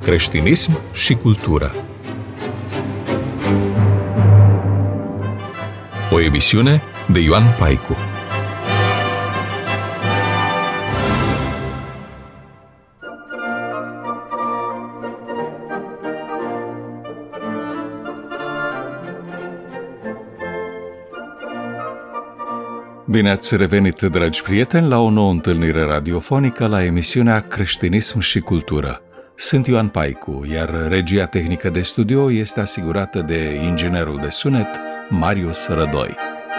Creștinism și cultură. O emisiune de Ioan Paicu. Bine ați revenit, dragi prieteni, la o nouă întâlnire radiofonică la emisiunea Creștinism și cultură. Sunt Ioan Paicu, iar regia tehnică de studio este asigurată de inginerul de sunet Marius Rădoi.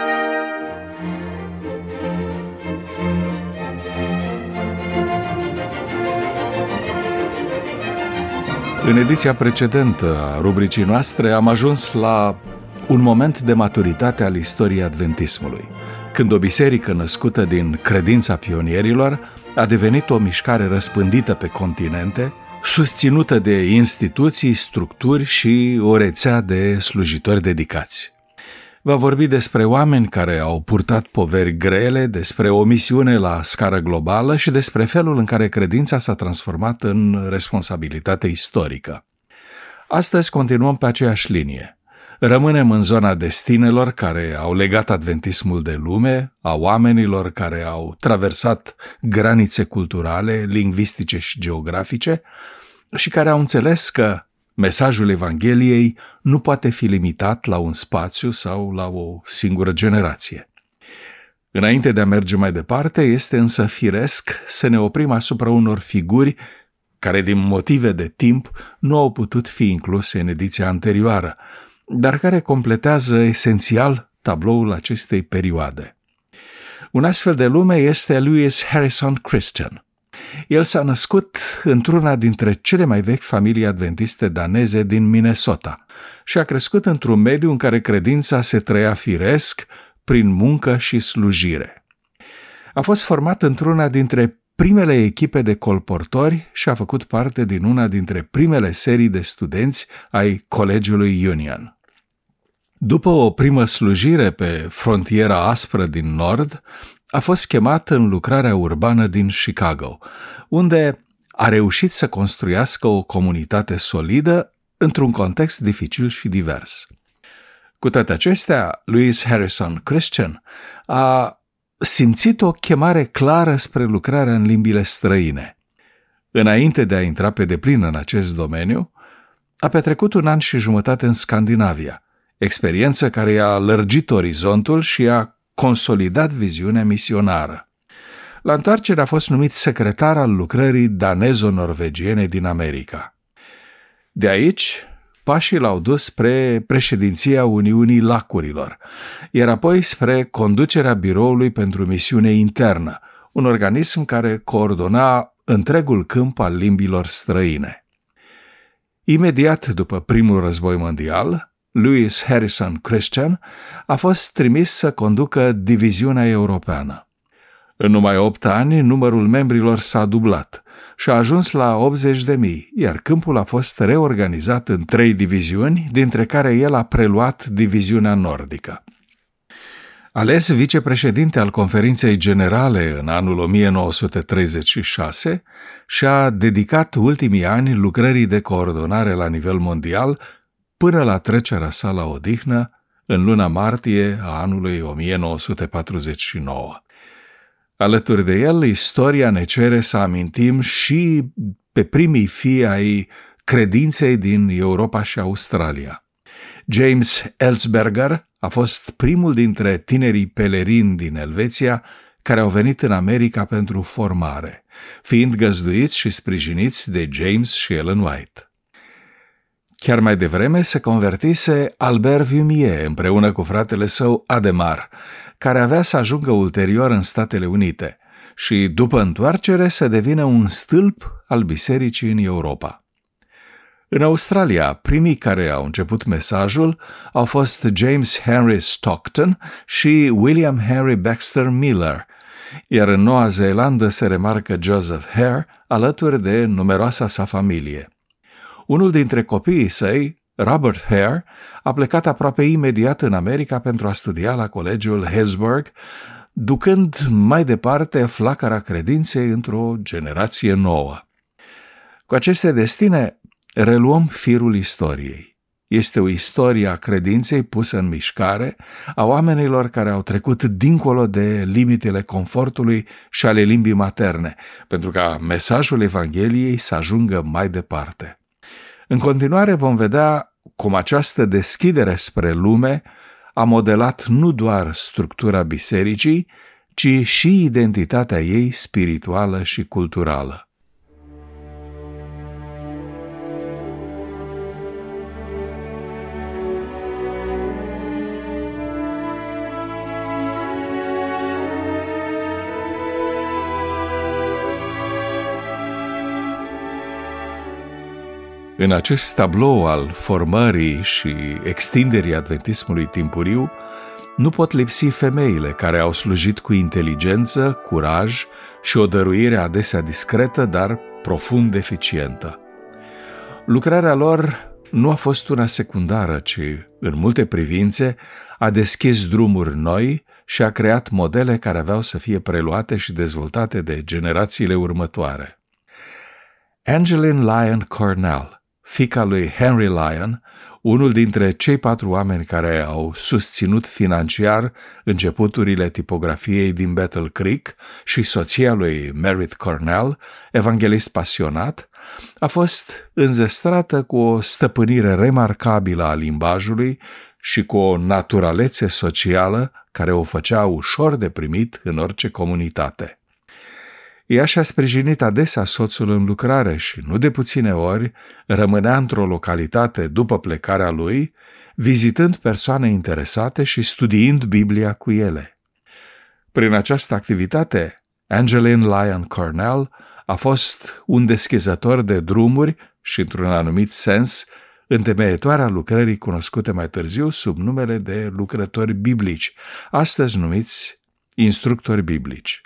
În ediția precedentă a rubricii noastre am ajuns la un moment de maturitate al istoriei adventismului, când o biserică născută din credința pionierilor a devenit o mișcare răspândită pe continente, susținută de instituții, structuri și o rețea de slujitori dedicați. Va vorbi despre oameni care au purtat poveri grele, despre o misiune la scară globală și despre felul în care credința s-a transformat în responsabilitate istorică. Astăzi continuăm pe aceeași linie. Rămânem în zona destinelor care au legat adventismul de lume, a oamenilor care au traversat granițe culturale, lingvistice și geografice și care au înțeles că mesajul Evangheliei nu poate fi limitat la un spațiu sau la o singură generație. Înainte de a merge mai departe, este însă firesc să ne oprim asupra unor figuri care din motive de timp nu au putut fi incluse în ediția anterioară, dar care completează esențial tabloul acestei perioade. Un astfel de lume este Lewis Harrison Christian. El s-a născut într-una dintre cele mai vechi familii adventiste daneze din Minnesota și a crescut într-un mediu în care credința se trăia firesc prin muncă și slujire. A fost format într-una dintre primele echipe de colportori și a făcut parte din una dintre primele serii de studenți ai Colegiului Union. După o primă slujire pe frontiera aspră din nord, a fost chemat în lucrarea urbană din Chicago, unde a reușit să construiască o comunitate solidă într-un context dificil și divers. Cu toate acestea, Lewis Harrison Christian a simțit o chemare clară spre lucrarea în limbile străine. Înainte de a intra pe deplin în acest domeniu, a petrecut 1 an și jumătate în Scandinavia, experiență care i-a lărgit orizontul și a consolidat viziunea misionară. La întoarcere a fost numit secretar al lucrării danezo-norvegiene din America. De aici, pașii l-au dus spre președinția Uniunii Lacurilor, iar apoi spre conducerea Biroului pentru Misiune Internă, un organism care coordona întregul câmp al limbilor străine. Imediat după Primul Război Mondial, Lewis Harrison Christian a fost trimis să conducă diviziunea europeană. În numai 8 ani, numărul membrilor s-a dublat și a ajuns la 80.000, iar câmpul a fost reorganizat în 3 diviziuni, dintre care el a preluat diviziunea nordică. Ales vicepreședinte al Conferinței Generale în anul 1936, și-a dedicat ultimii ani lucrării de coordonare la nivel mondial până la trecerea sa la odihnă în luna martie a anului 1949. Alături de el, istoria ne cere să amintim și pe primii fii ai credinței din Europa și Australia. James Ellsberger a fost primul dintre tinerii pelerini din Elveția care au venit în America pentru formare, fiind găzduiți și sprijiniți de James și Ellen White. Chiar mai devreme se convertise Albert Vieumier împreună cu fratele său Ademar, care avea să ajungă ulterior în Statele Unite și, după întoarcere, să devină un stâlp al bisericii în Europa. În Australia, primii care au început mesajul au fost James Henry Stockton și William Henry Baxter Miller, iar în Noua Zeelandă se remarcă Joseph Hare alături de numeroasa sa familie. Unul dintre copiii săi, Robert Hare, a plecat aproape imediat în America pentru a studia la colegiul Hillsburg, ducând mai departe flacăra credinței într-o generație nouă. Cu aceste destine, reluăm firul istoriei. Este o istorie a credinței pusă în mișcare, a oamenilor care au trecut dincolo de limitele confortului și ale limbii materne, pentru ca mesajul Evangheliei să ajungă mai departe. În continuare vom vedea cum această deschidere spre lume a modelat nu doar structura bisericii, ci și identitatea ei spirituală și culturală. În acest tablou al formării și extinderii adventismului timpuriu, nu pot lipsi femeile care au slujit cu inteligență, curaj și o dăruire adesea discretă, dar profund eficientă. Lucrarea lor nu a fost una secundară, ci, în multe privințe, a deschis drumuri noi și a creat modele care aveau să fie preluate și dezvoltate de generațiile următoare. Angeline Lyon Cornell, fiica lui Henry Lyon, unul dintre cei 4 oameni care au susținut financiar începuturile tipografiei din Battle Creek, și soția lui Merritt Cornell, evanghelist pasionat, a fost înzestrată cu o stăpânire remarcabilă a limbajului și cu o naturalețe socială care o făcea ușor de primit în orice comunitate. Ea și-a sprijinit adesea soțul în lucrare și, nu de puține ori, rămânea într-o localitate după plecarea lui, vizitând persoane interesate și studiind Biblia cu ele. Prin această activitate, Angeline Lyon Cornell a fost un deschizător de drumuri și, într-un anumit sens, întemeietoarea lucrării cunoscute mai târziu sub numele de lucrători biblici, astăzi numiți instructori biblici.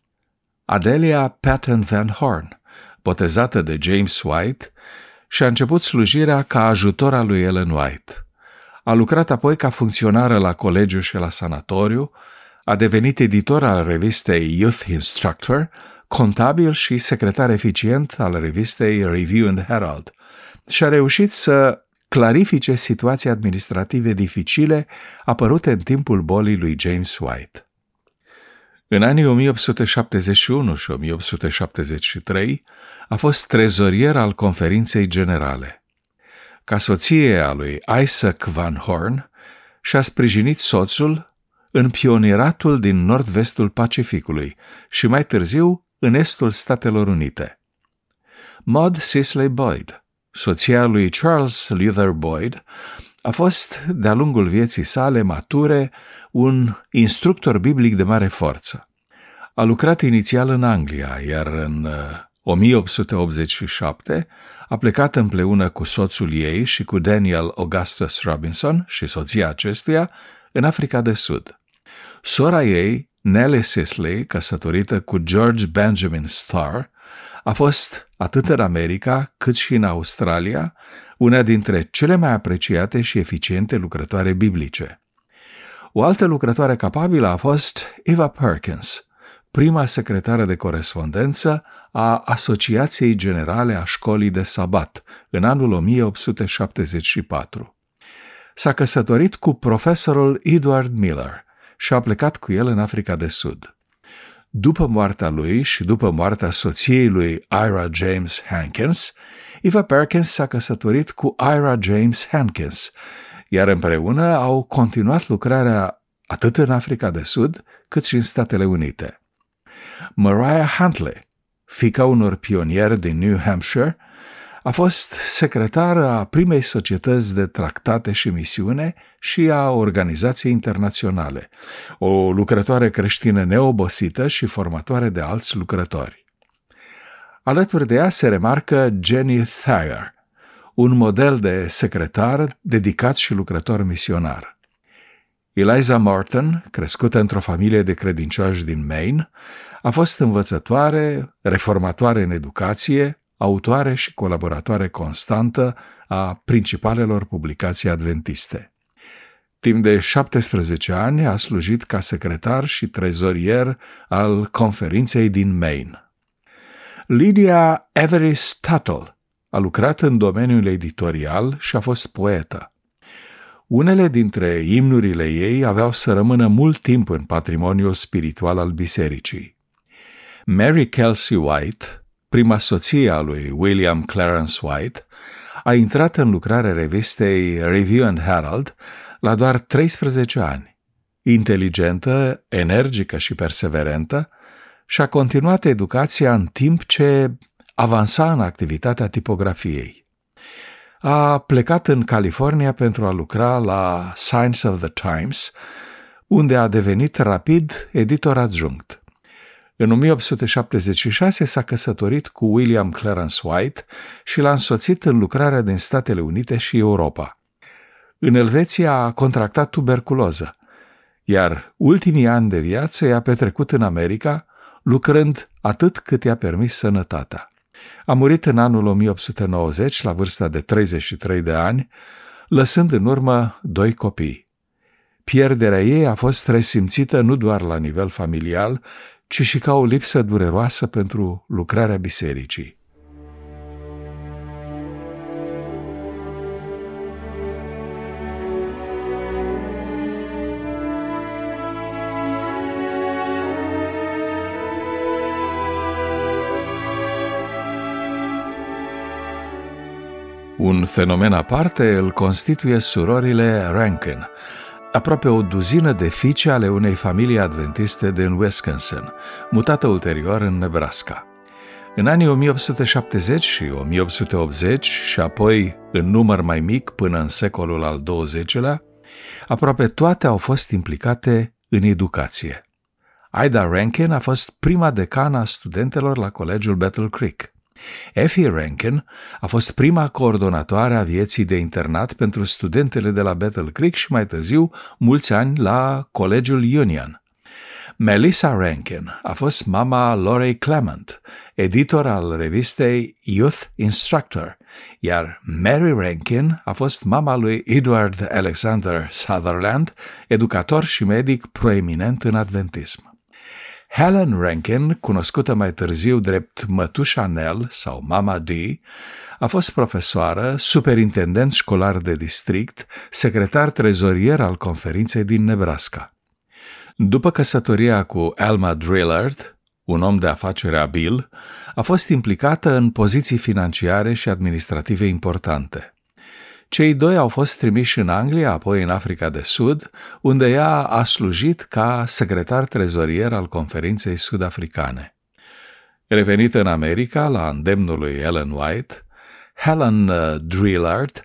Adelia Patton Van Horn, botezată de James White, și-a început slujirea ca ajutor al lui Ellen White. A lucrat apoi ca funcționară la colegiu și la sanatoriu, a devenit editor al revistei Youth Instructor, contabil și secretar eficient al revistei Review and Herald și a reușit să clarifice situații administrative dificile apărute în timpul bolii lui James White. În anii 1871 și 1873 a fost trezorier al Conferinței Generale. Ca soție a lui Isaac Van Horn, și-a sprijinit soțul în pionieratul din nord-vestul Pacificului și mai târziu în estul Statelor Unite. Maud Sisley Boyd, soția lui Charles Luther Boyd, a fost, de-a lungul vieții sale mature, un instructor biblic de mare forță. A lucrat inițial în Anglia, iar în 1887 a plecat împreună cu soțul ei și cu Daniel Augustus Robinson și soția acestuia în Africa de Sud. Sora ei, Nellie Sisley, căsătorită cu George Benjamin Starr, a fost, atât în America cât și în Australia, una dintre cele mai apreciate și eficiente lucrătoare biblice. O altă lucrătoare capabilă a fost Eva Perkins, prima secretară de corespondență a Asociației Generale a Școlii de Sabat, în anul 1874. S-a căsătorit cu profesorul Edward Miller și a plecat cu el în Africa de Sud. După moartea lui și după moartea soției lui Ira James Hankins, Eva Perkins s-a căsătorit cu Ira James Hankins, iar împreună au continuat lucrarea atât în Africa de Sud cât și în Statele Unite. Mariah Huntley, fiica unor pionieri din New Hampshire, a fost secretară a primei societăți de tractate și misiune și a organizației internaționale, o lucrătoare creștină neobosită și formatoare de alți lucrători. Alături de ea se remarcă Jenny Thayer, un model de secretar dedicat și lucrător misionar. Eliza Morton, crescută într-o familie de credincioși din Maine, a fost învățătoare, reformatoare în educație, autoare și colaboratoare constantă a principalelor publicații adventiste. Timp de 17 ani a slujit ca secretar și trezorier al conferinței din Maine. Lydia Avery Stuttle, a lucrat în domeniul editorial și a fost poetă. Unele dintre imnurile ei aveau să rămână mult timp în patrimoniul spiritual al bisericii. Mary Kelsey White, prima soție a lui William Clarence White, a intrat în lucrarea revistei Review and Herald la doar 13 ani. Inteligentă, energică și perseverentă, și-a continuat educația în timp ce avansa în activitatea tipografiei. A plecat în California pentru a lucra la Science of the Times, unde a devenit rapid editor adjunct. În 1876 s-a căsătorit cu William Clarence White și l-a însoțit în lucrarea din Statele Unite și Europa. În Elveția a contractat tuberculoză, iar ultimii ani de viață i-a petrecut în America, lucrând atât cât i-a permis sănătatea. A murit în anul 1890, la vârsta de 33 de ani, lăsând în urmă 2 copii. Pierderea ei a fost resimțită nu doar la nivel familial, ci și ca o lipsă dureroasă pentru lucrarea bisericii. Un fenomen aparte îl constituie surorile Rankin, aproape o duzină de fiice ale unei familii adventiste din Wisconsin, mutată ulterior în Nebraska. În anii 1870 și 1880 și apoi în număr mai mic până în secolul al XX-lea, aproape toate au fost implicate în educație. Ida Rankin a fost prima decană a studentelor la colegiul Battle Creek. Effie Rankin a fost prima coordonatoare a vieții de internat pentru studentele de la Battle Creek și mai târziu mulți ani la colegiul Union. Melissa Rankin a fost mama Lorei Clement, editor al revistei Youth Instructor, iar Mary Rankin a fost mama lui Edward Alexander Sutherland, educator și medic proeminent în adventism. Helen Rankin, cunoscută mai târziu drept mătușa Nell sau Mama Dee, a fost profesoară, superintendent școlar de district, secretar trezorier al conferinței din Nebraska. După căsătoria cu Alma Drillard, un om de afaceri abil, a fost implicată în poziții financiare și administrative importante. Cei doi au fost trimiși în Anglia, apoi în Africa de Sud, unde ea a slujit ca secretar trezorier al conferinței sud-africane. Revenită în America, la îndemnul lui Ellen White, Helen Drillard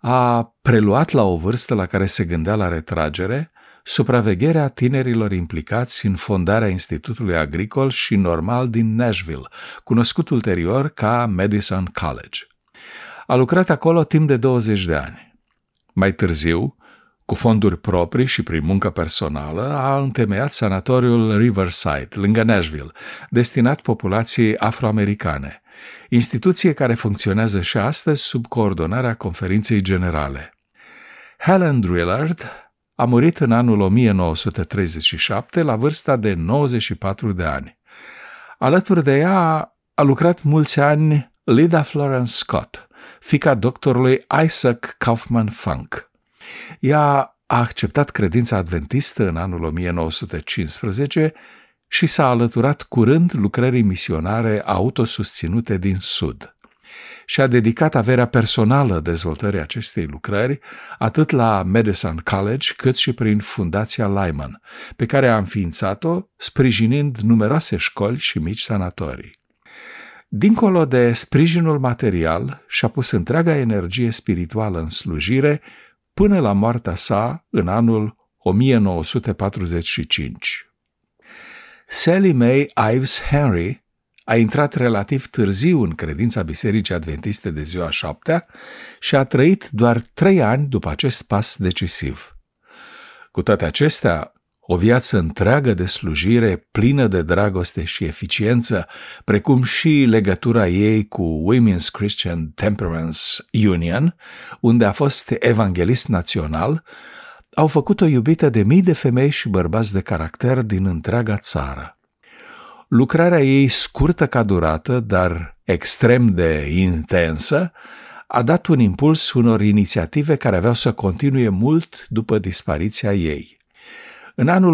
a preluat la o vârstă la care se gândea la retragere supravegherea tinerilor implicați în fondarea Institutului Agricol și Normal din Nashville, cunoscut ulterior ca Madison College. A lucrat acolo timp de 20 de ani. Mai târziu, cu fonduri proprii și prin muncă personală, a întemeiat sanatoriul Riverside, lângă Nashville, destinat populației afroamericane, instituție care funcționează și astăzi sub coordonarea Conferinței Generale. Helen Drillard a murit în anul 1937 la vârsta de 94 de ani. Alături de ea a lucrat mulți ani Lida Florence Scott, fiica doctorului Isaac Kaufman Funk. Ea a acceptat credința adventistă în anul 1915 și s-a alăturat curând lucrării misionare autosusținute din Sud. Și-a dedicat averea personală dezvoltării acestei lucrări, atât la Madison College, cât și prin Fundația Lyman, pe care a înființat-o, sprijinind numeroase școli și mici sanatorii. Dincolo de sprijinul material, și-a pus întreaga energie spirituală în slujire până la moartea sa în anul 1945. Sally Mae Ives Henry a intrat relativ târziu în credința Bisericii Adventiste de Ziua Șaptea și a trăit doar 3 ani după acest pas decisiv. Cu toate acestea, o viață întreagă de slujire, plină de dragoste și eficiență, precum și legătura ei cu Women's Christian Temperance Union, unde a fost evanghelist național, au făcut-o iubită de mii de femei și bărbați de caracter din întreaga țară. Lucrarea ei, scurtă ca durată, dar extrem de intensă, a dat un impuls unor inițiative care aveau să continue mult după dispariția ei. În anul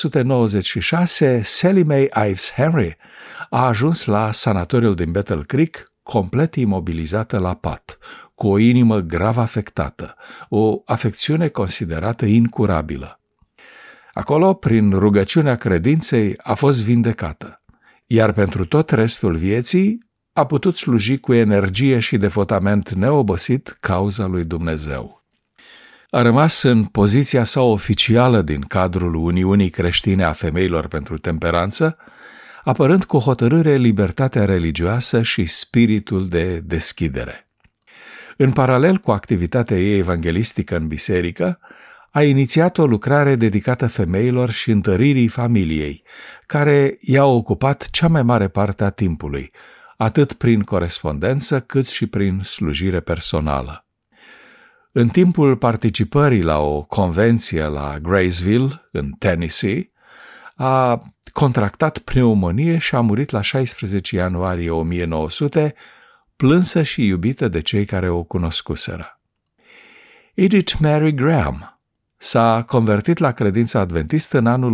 1896, Sallie Mae Ives Henry a ajuns la sanatoriul din Battle Creek complet imobilizată la pat, cu o inimă grav afectată, o afecțiune considerată incurabilă. Acolo, prin rugăciunea credinței, a fost vindecată, iar pentru tot restul vieții a putut sluji cu energie și devotament neobosit cauza lui Dumnezeu. A rămas în poziția sa oficială din cadrul Uniunii Creștine a Femeilor pentru Temperanță, apărând cu hotărâre libertatea religioasă și spiritul de deschidere. În paralel cu activitatea ei evanghelistică în biserică, a inițiat o lucrare dedicată femeilor și întăririi familiei, care i-a ocupat cea mai mare parte a timpului, atât prin corespondență cât și prin slujire personală. În timpul participării la o convenție la Graceville, în Tennessee, a contractat pneumonie și a murit la 16 ianuarie 1900, plânsă și iubită de cei care o cunoscuseră. Edith Mary Graham s-a convertit la credința adventistă în anul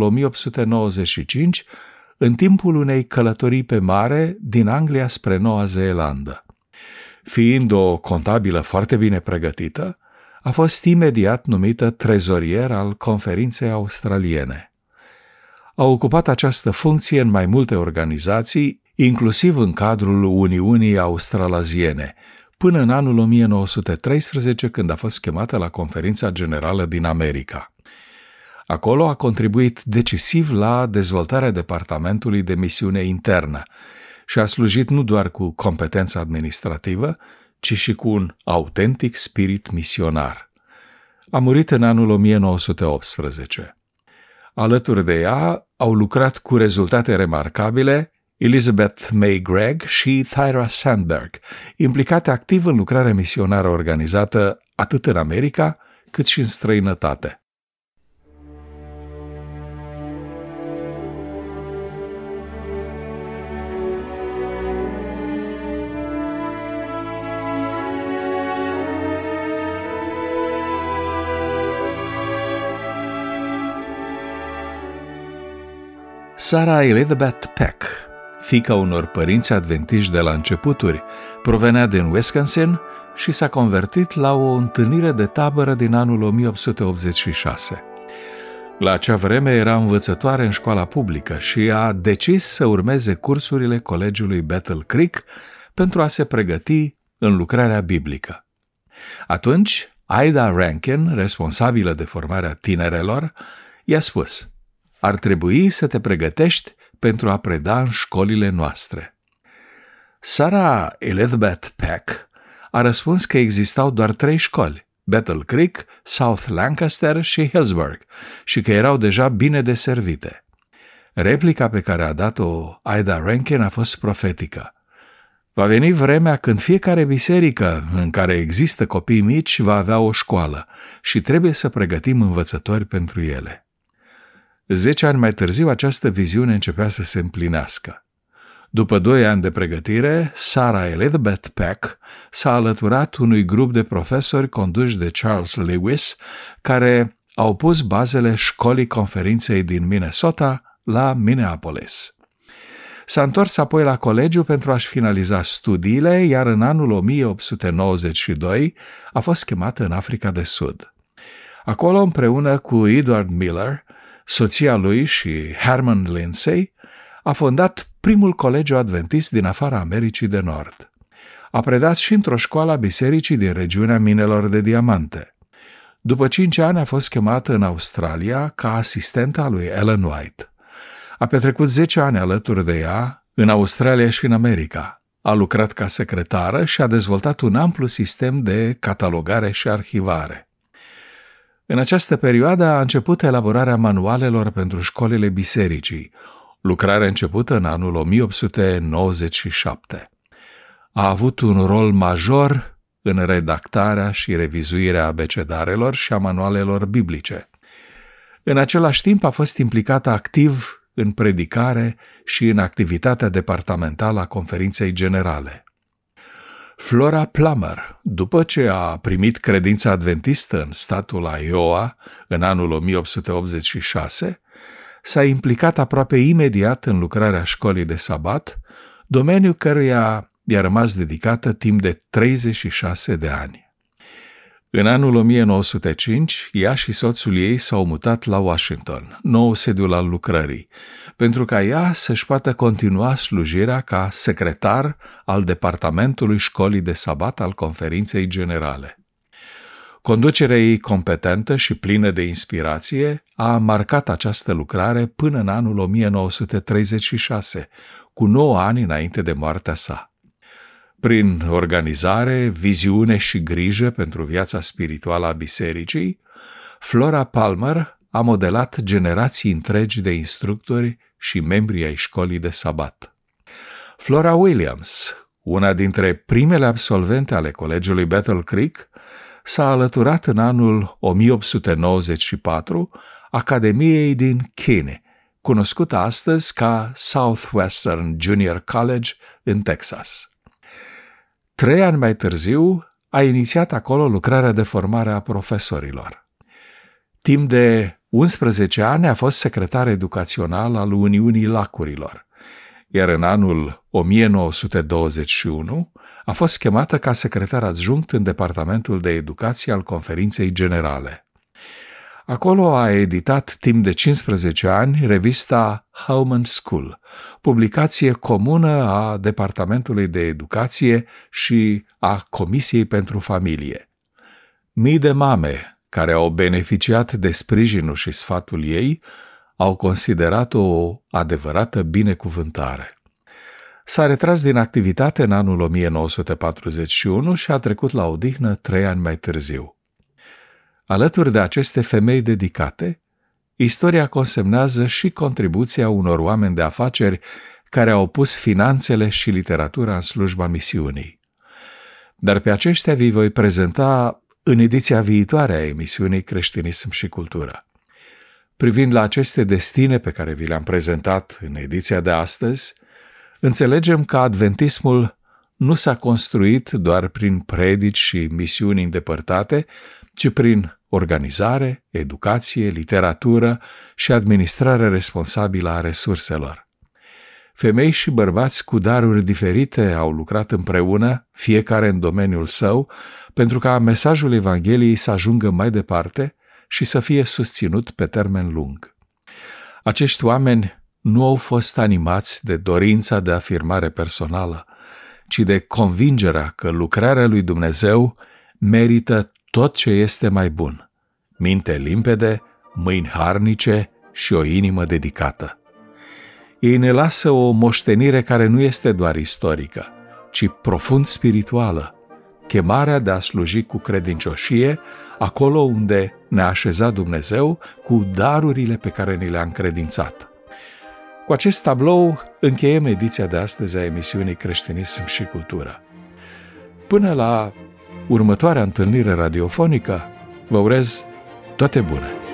1895, în timpul unei călătorii pe mare din Anglia spre Noua Zeelandă. Fiind o contabilă foarte bine pregătită, a fost imediat numită trezorier al conferinței australiene. A ocupat această funcție în mai multe organizații, inclusiv în cadrul Uniunii Australaziene, până în anul 1913, când a fost chemată la Conferința Generală din America. Acolo a contribuit decisiv la dezvoltarea Departamentului de Misiune Internă și a slujit nu doar cu competență administrativă, ci și cu un autentic spirit misionar. A murit în anul 1918. Alături de ea au lucrat cu rezultate remarcabile Elizabeth May Gregg și Thyra Sandberg, implicate activ în lucrarea misionară organizată atât în America cât și în străinătate. Sarah Elizabeth Peck, fiica unor părinți adventiști de la începuturi, provenea din Wisconsin și s-a convertit la o întâlnire de tabără din anul 1886. La acea vreme era învățătoare în școala publică și a decis să urmeze cursurile colegiului Battle Creek pentru a se pregăti în lucrarea biblică. Atunci, Ida Rankin, responsabilă de formarea tinerelor, i-a spus: ar trebui să te pregătești pentru a preda în școlile noastre. Sarah Elizabeth Peck a răspuns că existau doar 3 școli, Battle Creek, South Lancaster și Hillsburg, și că erau deja bine deservite. Replica pe care a dat-o Ida Rankin a fost profetică. Va veni vremea când fiecare biserică în care există copii mici va avea o școală și trebuie să pregătim învățători pentru ele. 10 ani mai târziu, această viziune începea să se împlinească. După 2 ani de pregătire, Sarah Elizabeth Peck s-a alăturat unui grup de profesori conduși de Charles Lewis, care au pus bazele școlii conferinței din Minnesota la Minneapolis. S-a întors apoi la colegiu pentru a-și finaliza studiile, iar în anul 1892 a fost chemată în Africa de Sud. Acolo, împreună cu Edward Miller, soția lui și Herman Lindsay, a fondat primul colegiu adventist din afara Americii de Nord. A predat și într-o școală a bisericii din regiunea minelor de diamante. După 5 ani a fost chemată în Australia ca asistentă a lui Ellen White. A petrecut 10 ani alături de ea în Australia și în America. A lucrat ca secretară și a dezvoltat un amplu sistem de catalogare și arhivare. În această perioadă a început elaborarea manualelor pentru școlile bisericii, lucrare începută în anul 1897. A avut un rol major în redactarea și revizuirea abecedarelor și a manualelor biblice. În același timp a fost implicată activ în predicare și în activitatea departamentală a Conferinței Generale. Flora Plummer, după ce a primit credința adventistă în statul Iowa în anul 1886, s-a implicat aproape imediat în lucrarea școlii de sabat, domeniu căruia i-a rămas dedicată timp de 36 de ani. În anul 1905, ea și soțul ei s-au mutat la Washington, nou sediul al lucrării, pentru ca ea să-și poată continua slujirea ca secretar al Departamentului Școlii de Sabat al Conferinței Generale. Conducerea ei competentă și plină de inspirație a marcat această lucrare până în anul 1936, cu 9 ani înainte de moartea sa. Prin organizare, viziune și grijă pentru viața spirituală a bisericii, Flora Plummer a modelat generații întregi de instructori și membri ai școlii de sabat. Flora Williams, una dintre primele absolvente ale colegiului Battle Creek, s-a alăturat în anul 1894 Academiei din Keene, cunoscută astăzi ca Southwestern Junior College în Texas. 3 ani mai târziu a inițiat acolo lucrarea de formare a profesorilor. Timp de 11 ani a fost secretar educațional al Uniunii Lacurilor, iar în anul 1921 a fost chemată ca secretar adjunct în Departamentul de Educație al Conferinței Generale. Acolo a editat timp de 15 ani revista Home and School, publicație comună a Departamentului de Educație și a Comisiei pentru Familie. Mii de mame care au beneficiat de sprijinul și sfatul ei au considerat-o o adevărată binecuvântare. S-a retras din activitate în anul 1941 și a trecut la odihnă 3 ani mai târziu. Alături de aceste femei dedicate, istoria consemnează și contribuția unor oameni de afaceri care au pus finanțele și literatura în slujba misiunii. Dar pe aceștia vi voi prezenta în ediția viitoare a emisiunii Creștinism și Cultură. Privind la aceste destine pe care vi le-am prezentat în ediția de astăzi, înțelegem că adventismul nu s-a construit doar prin predici și misiuni îndepărtate, ci prin organizare, educație, literatură și administrare responsabilă a resurselor. Femei și bărbați cu daruri diferite au lucrat împreună, fiecare în domeniul său, pentru ca mesajul Evangheliei să ajungă mai departe și să fie susținut pe termen lung. Acești oameni nu au fost animați de dorința de afirmare personală, ci de convingerea că lucrarea lui Dumnezeu merită tot ce este mai bun: minte limpede, mâini harnice și o inimă dedicată. Ei ne lasă o moștenire care nu este doar istorică, ci profund spirituală, chemarea de a sluji cu credincioșie acolo unde ne-a așezat Dumnezeu cu darurile pe care ni le-a încredințat. Cu acest tablou încheiem ediția de astăzi a emisiunii Creștinism și Cultură. Până la următoarea întâlnire radiofonică, vă urez toate bune!